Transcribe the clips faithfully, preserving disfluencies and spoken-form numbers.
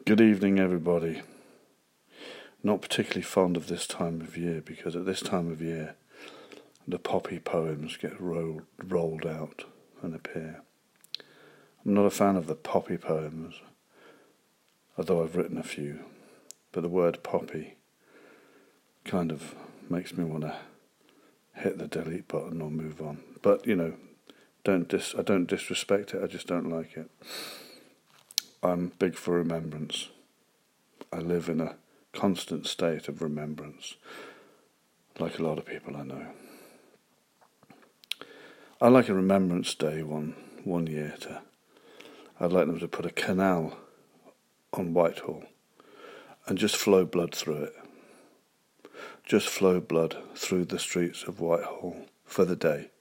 Good evening, everybody. Not particularly fond of this time of year because at this time of year the poppy poems get rolled, rolled out and appear. I'm not a fan of the poppy poems, although I've written a few, but the word poppy kind of makes me want to hit the delete button or move on. But, you know, don't dis- I don't disrespect it, I just don't like it. I'm big for remembrance. I live in a constant state of remembrance, like a lot of people I know. I'd like a Remembrance Day one one year to. I'd like them to put a canal on Whitehall and just flow blood through it. Just flow blood through the streets of Whitehall for the day.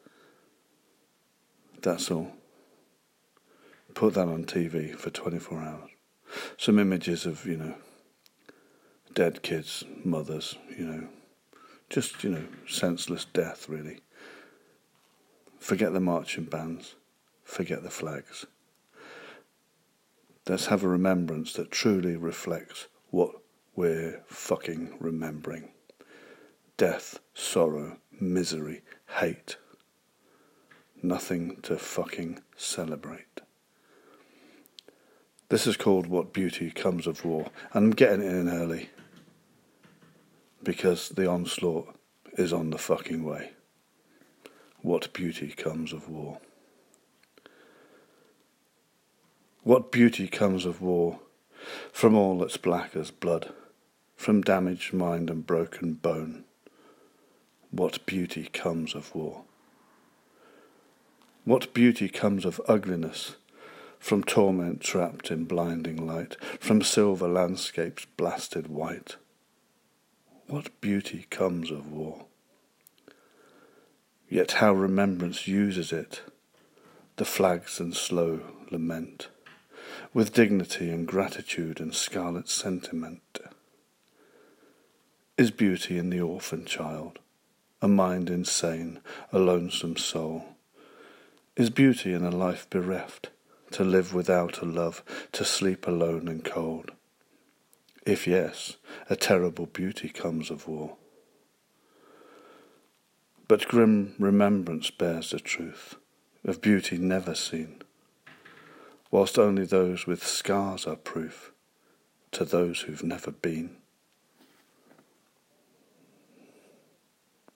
That's all. Put that on T V for twenty-four hours. Some images of, you know, dead kids, mothers, you know, just, you know, senseless death, really. Forget the marching bands. Forget the flags. Let's have a remembrance that truly reflects what we're fucking remembering. Death, sorrow, misery, hate. Nothing to fucking celebrate. This is called What Beauty Comes of War, and I'm getting it in early because the onslaught is on the fucking way. What beauty comes of war? What beauty comes of war? From all that's black as blood, from damaged mind and broken bone. What beauty comes of war? What beauty comes of ugliness? From torment trapped in blinding light, from silver landscapes blasted white. What beauty comes of war? Yet how remembrance uses it, the flags and slow lament, with dignity and gratitude and scarlet sentiment. Is beauty in the orphan child, a mind insane, a lonesome soul? Is beauty in a life bereft, to live without a love, to sleep alone and cold? If yes, a terrible beauty comes of war. But grim remembrance bears the truth of beauty never seen, whilst only those with scars are proof to those who've never been.